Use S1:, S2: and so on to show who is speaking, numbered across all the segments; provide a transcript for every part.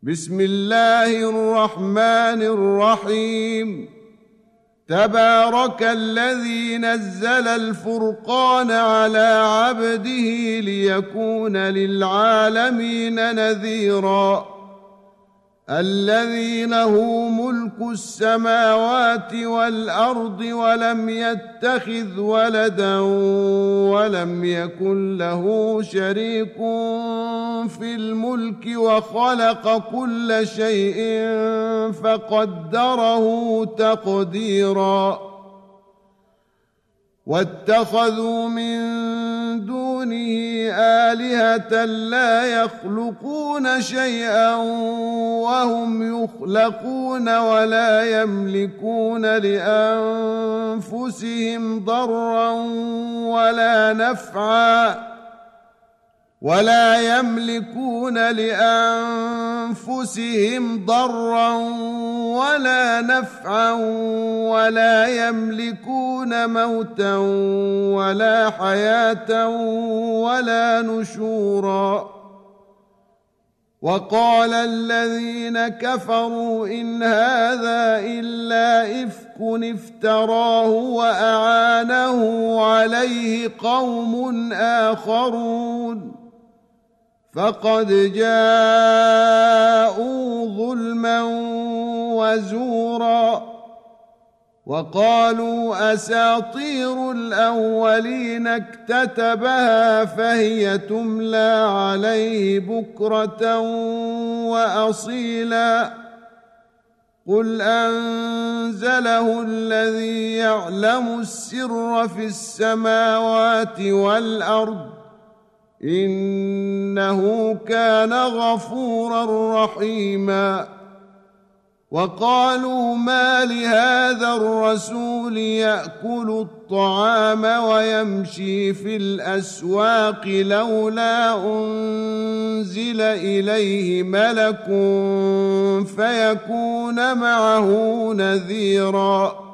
S1: بسم الله الرحمن الرحيم. تبارك الذي نزل الفرقان على عبده ليكون للعالمين نذيرا. الذي له ملك السماوات والأرض ولم يتخذ ولدا ولم يكن له شريك في الملك وخلق كل شيء فقدره تقديرا. واتخذوا من دونه آلهة لا يخلقون شيئا وهم يخلقون ولا يملكون لأنفسهم ضرا ولا نفعا ولا يملكون موتا ولا حياة ولا نشورا. وقال الذين كفروا إن هذا إلا إفك افتراه وأعانه عليه قوم آخرون فقد جاءوا ظلما وزورا. وقالوا أساطير الأولين اكتتبها فهي تملى عليه بكرة وأصيلا. قل أنزله الذي يعلم السر في السماوات والأرض إنه كان غفورا رحيما. وقالوا ما لهذا الرسول يأكل الطعام ويمشي في الأسواق لولا أنزل إليه ملك فيكون معه نذيرا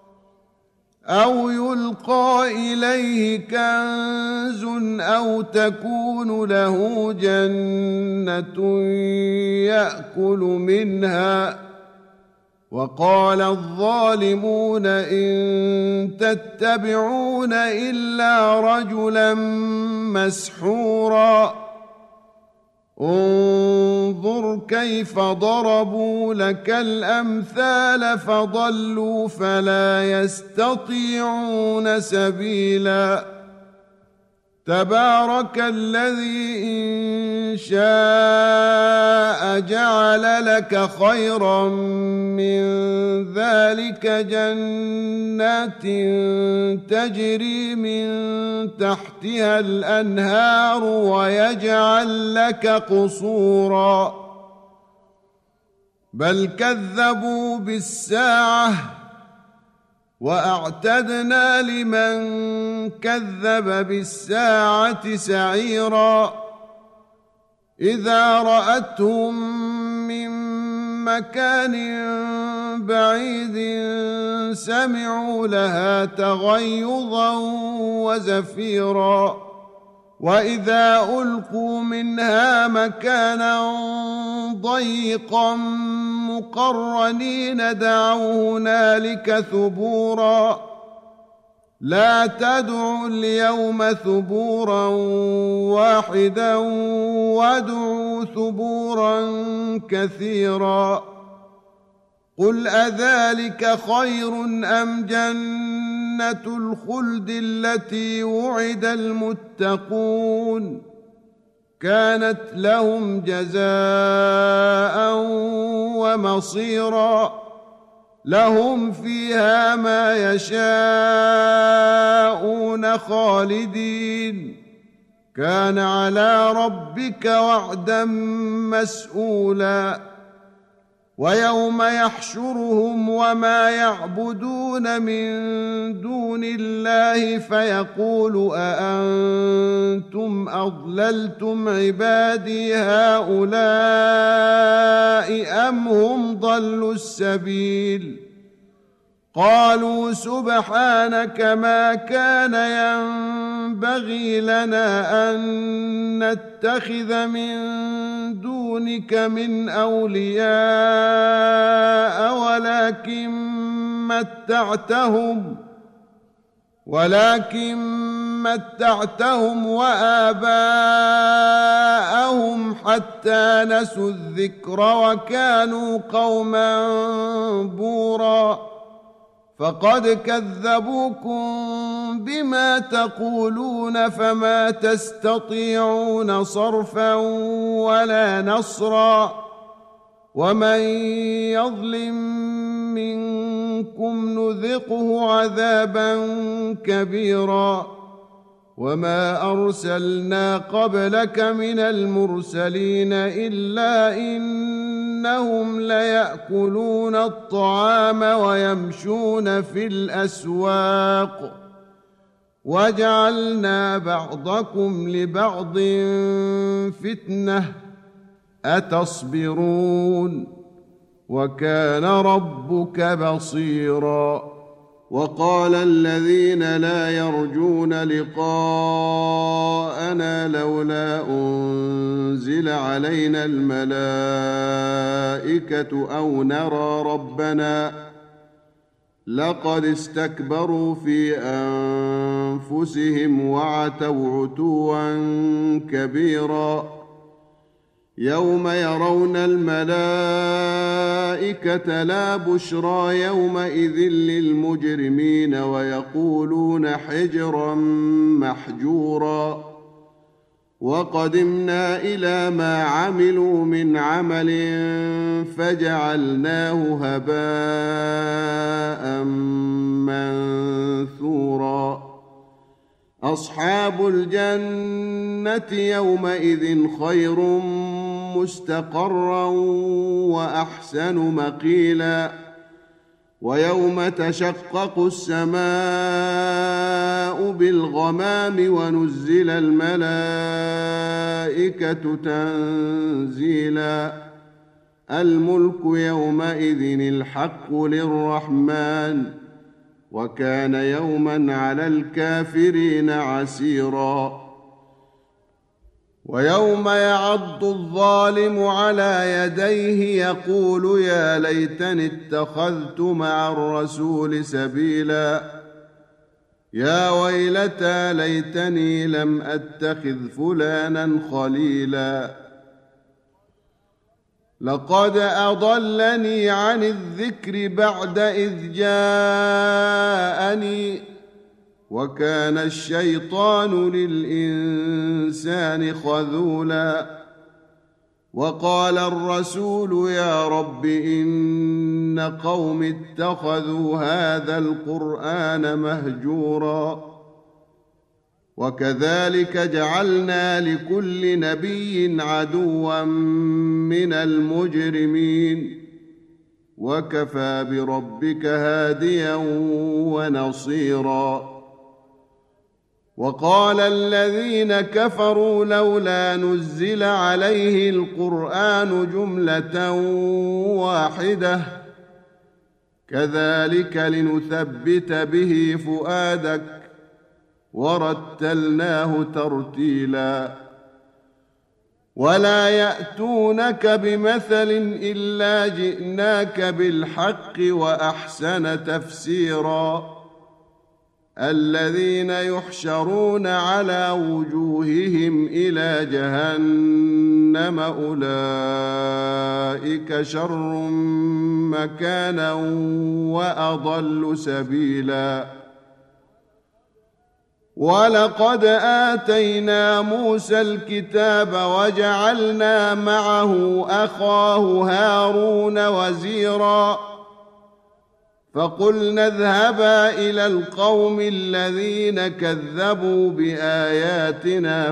S1: أو يلقى إليه كنز أو تكون له جنة يأكل منها. وقال الظالمون إن تتبعون إلا رجلا مسحورا. انظر كيف ضربوا لك الأمثال فضلوا فلا يستطيعون سبيلا. تبارك الذي إن شاء جعل لك خيرا من ذلك جنات تجري من تحتها الأنهار ويجعل لك قصورا. بل كذبوا بالساعة وأعتدنا لمن كذب بالساعة سعيرا. إذا رأتهم من مكان بعيد سمعوا لها تغيظا وزفيرا. وإذا ألقوا منها مكانا ضيقا مقرنين دعوا هنالك ثبورا. لا تدعوا اليوم ثبورا واحدا وادعوا ثبورا كثيرا. قل أذلك خير أم جنة الخلد التي وعد المتقون كانت لهم جزاء ومصيرا. لهم فيها ما يشاءون خالدين كان على ربك وعدا مسئولا. ويوم يحشرهم وما يعبدون من دون الله فيقول أأنتم أضللتم عبادي هؤلاء أم هم ضلوا السبيل قالوا سبحانك ما كان ينبغي لنا أن نتخذ من دونك من أولياء ولكن متعتهم وآباءهم حتى نسوا الذكر وكانوا قوما بورا فقد كذبوكم بما تقولون فما تستطيعون صرفا ولا نصرا ومن يظلم منكم نذقه عذابا كبيرا وما أرسلنا قبلك من المرسلين إلا إنهم ليأكلون الطعام ويمشون في الأسواق وجعلنا بعضكم لبعض فتنة أتصبرون وكان ربك بصيرا وقال الذين لا يرجون لقاءنا لولا أنزل علينا الملائكة أو نرى ربنا لقد استكبروا في أنفسهم وعتوا عتوا كبيرا يوم يرون الملائكة لا بشرى يومئذ للمجرمين ويقولون حجرا محجورا وقدمنا إلى ما عملوا من عمل فجعلناه هباء منثورا أصحاب الجنة يومئذ خير مستقرا وأحسن مقيلا ويوم تشقق السماء بالغمام ونزل الملائكة تنزيلا الملك يومئذ الحق للرحمن وكان يوما على الكافرين عسيرا ويوم يعض الظالم على يديه يقول يا ليتني اتخذت مع الرسول سبيلا يا ويلتى ليتني لم أتخذ فلانا خليلا لقد أضلني عن الذكر بعد إذ جاءني وكان الشيطان للإنسان خذولا وقال الرسول يا رب إن قوم اتخذوا هذا القرآن مهجورا وكذلك جعلنا لكل نبي عدوا من المجرمين وكفى بربك هاديا ونصيرا وقال الذين كفروا لولا نزل عليه القرآن جملة واحدة كذلك لنثبت به فؤادك ورتلناه ترتيلا ولا يأتونك بمثل إلا جئناك بالحق وأحسن تفسيرا الذين يحشرون على وجوههم إلى جهنم أولئك شر مكانا وأضل سبيلا ولقد آتينا موسى الكتاب وجعلنا معه أخاه هارون وزيرا فقلنا اذهبا إلى القوم الذين كذبوا بآياتنا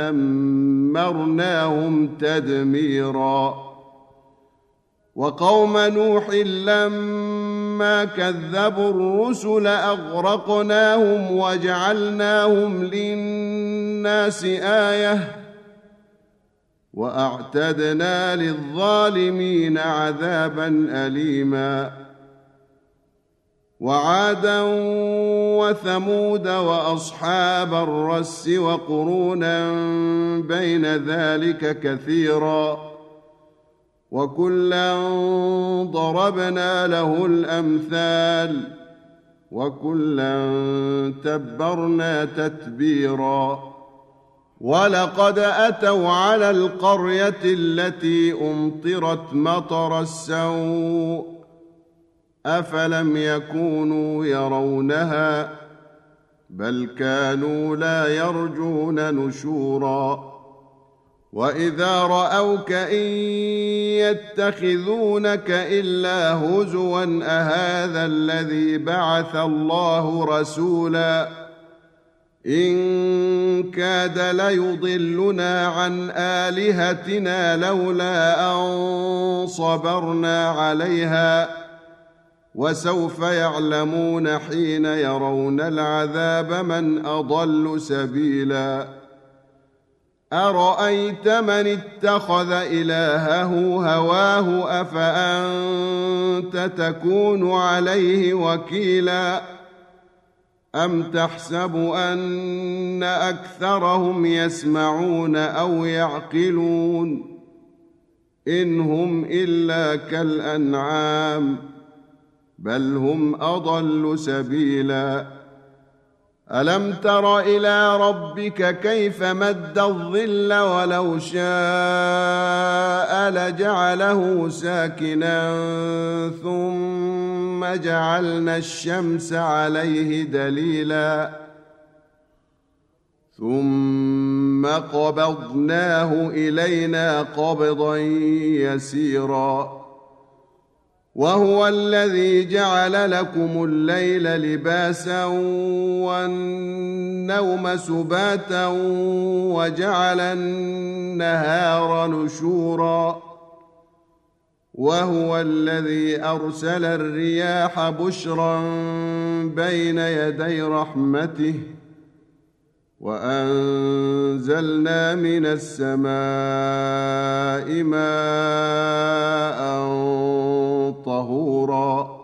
S1: فدمرناهم تدميرا وقوم نوح لما كذبوا الرسل أغرقناهم وجعلناهم للناس آية وأعتدنا للظالمين عذابا أليما وعادا وثمود وأصحاب الرس وقرونا بين ذلك كثيرا وكلا ضربنا له الأمثال وكلا تبرنا تتبيرا ولقد أتوا على القرية التي أمطرت مطر السوء أفلم يكونوا يرونها بل كانوا لا يرجون نشورا وإذا رأوك إن يتخذونك إلا هزوا أهذا الذي بعث الله رسولا إن كاد ليضلنا عن آلهتنا لولا أن صبرنا عليها وسوف يعلمون حين يرون العذاب من أضل سبيلا أرأيت من اتخذ إلهه هواه أفأنت تكون عليه وكيلا أم تحسب أن أكثرهم يسمعون أو يعقلون إن هم إلا كالأنعام بل هم أضل سبيلا ألم تر إلى ربك كيف مد الظل ولو شاء لجعله ساكنا ثم جعلنا الشمس عليه دليلا ثم قبضناه إلينا قبضا يسيرا وهو الذي جعل لكم الليل لباسا والنوم سباتا وجعل النهار نشورا وهو الذي أرسل الرياح بشرا بين يدي رحمته وأنزلنا من السماء ماء طهورا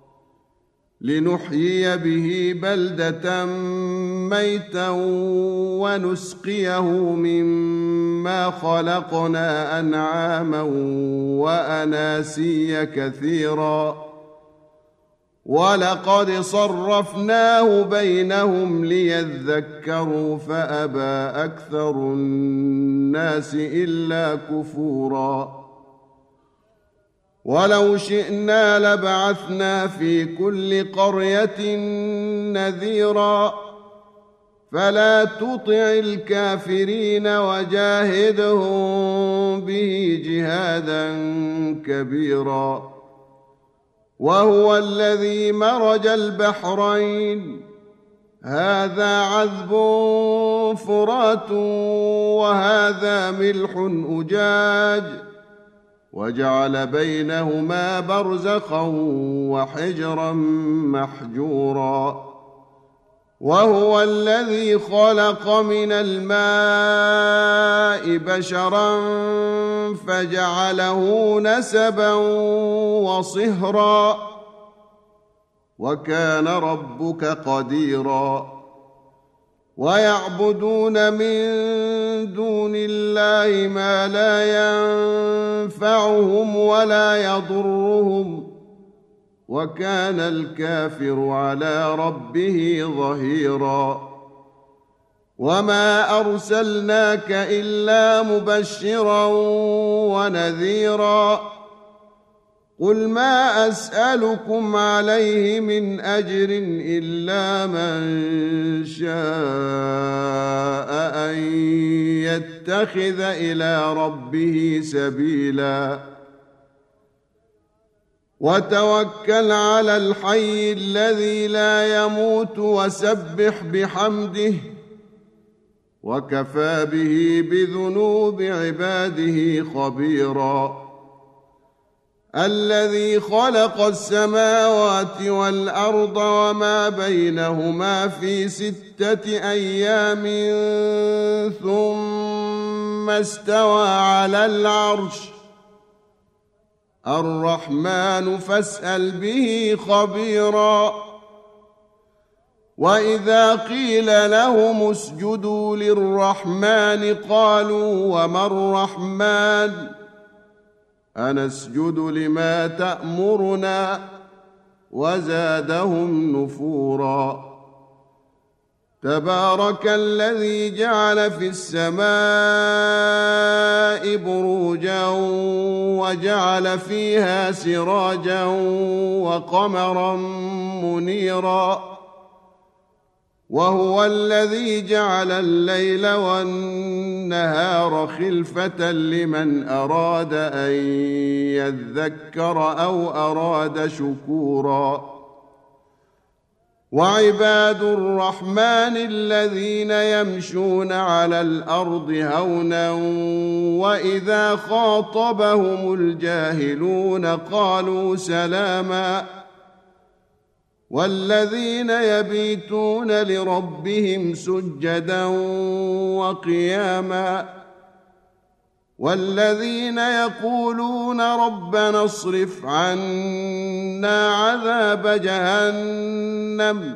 S1: لنحيي به بلدة ميتا ونسقيه مما خلقنا أنعاما وأناسيا كثيرا ولقد صرفناه بينهم ليذكروا فأبى أكثر الناس إلا كفورا ولو شئنا لبعثنا في كل قرية نذيرا فلا تطع الكافرين وجاهدهم به جهادا كبيرا وهو الذي مرج البحرين هذا عذب فرات وهذا ملح أجاج وجعل بينهما برزخا وحجرا محجورا وهو الذي خلق من الماء بشرا فجعله نسبا وصهرا وكان ربك قديرا ويعبدون من دون الله ما لا ينفعهم ولا يضرهم وكان الكافر على ربه ظهيرا وما أرسلناك إلا مبشرا ونذيرا قل ما أسألكم عليه من أجر إلا من شاء أن يتخذ إلى ربه سبيلا وتوكل على الحي الذي لا يموت وسبح بحمده وكفى به بذنوب عباده خبيرا الذي خلق السماوات والأرض وما بينهما في 6 أيام ثم استوى على العرش الرحمن فاسأل به خبيرا وإذا قيل لهم اسجدوا للرحمن قالوا وما الرحمن أنسجد لما تأمرنا وزادهم نفورا تبارك الذي جعل في السماء بروجا وجعل فيها سراجا وقمرا منيرا وهو الذي جعل الليل والنهار خلفة لمن أراد أن يذكر أو أراد شكورا وعباد الرحمن الذين يمشون على الأرض هونا وإذا خاطبهم الجاهلون قالوا سلاما والذين يبيتون لربهم سجدا وقياما والذين يقولون ربنا اصرف عنا عذاب جهنم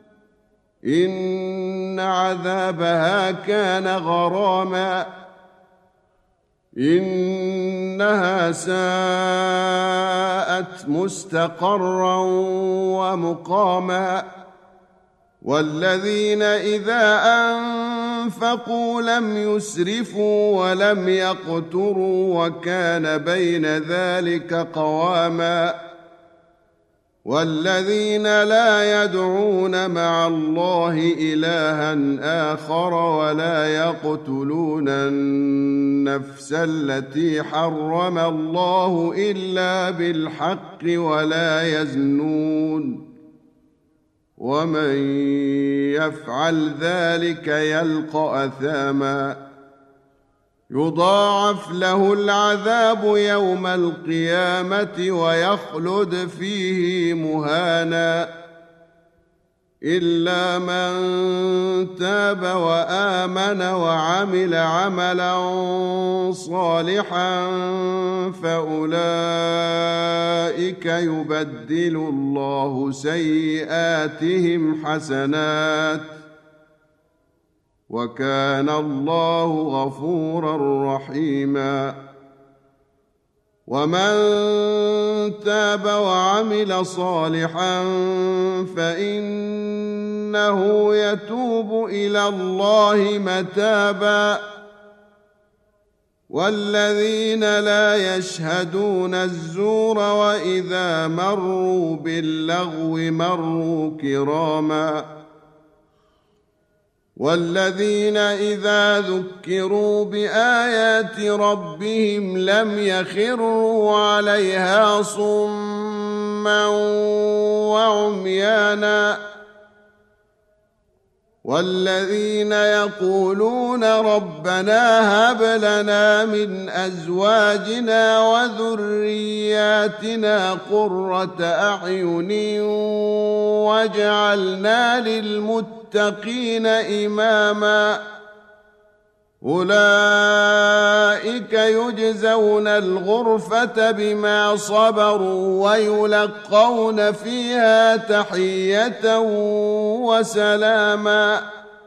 S1: إن عذابها كان غراما إنها ساءت مستقرا ومقاما والذين إذا أنفقوا لم يسرفوا ولم يقتروا وكان بين ذلك قواما والذين لا يدعون مع الله إلها آخر ولا يقتلون النفس التي حرم الله إلا بالحق ولا يزنون ومن يفعل ذلك يلقى أثاما يضاعف له العذاب يوم القيامة ويخلد فيه مهانا إلا من تاب وآمن وعمل عملا صالحا فأولئك يبدل الله سيئاتهم حسنات وكان الله غفورا رحيما ومن تاب وعمل صالحا فإنه يتوب إلى الله متابا والذين لا يشهدون الزور وإذا مروا باللغو مروا كراما والذين إذا ذكروا بآيات ربهم لم يخروا عليها صما وعميانا والذين يقولون ربنا هب لنا من أزواجنا وذرياتنا قرة أعين واجعلنا للمتقين إماما أولئك يجزون الغرفة بما صبروا ويلقون فيها تحية وسلاما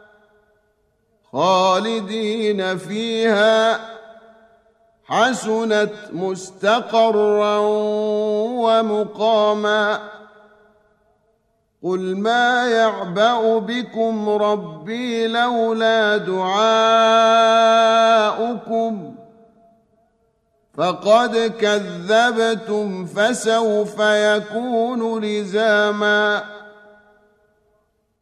S1: خالدين فيها حسنت مستقرا ومقاما قل ما يعبأ بكم ربي لولا دعاؤكم فقد كذبتم فسوف يكون لزاما